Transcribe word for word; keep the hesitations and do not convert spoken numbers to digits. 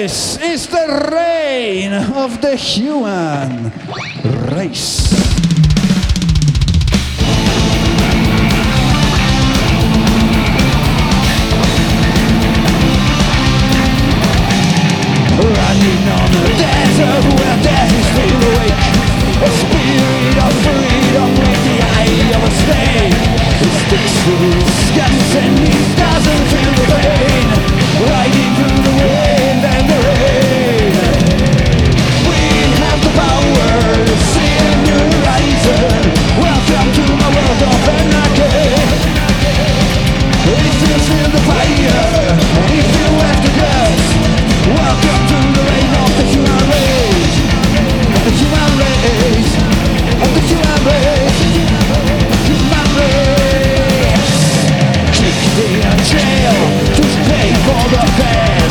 This is the reign of the human race. Running on the desert where death is still awake. A spirit of freedom with the eye of a snake. He sticks to his guns and he doesn't feel the pain. Riding to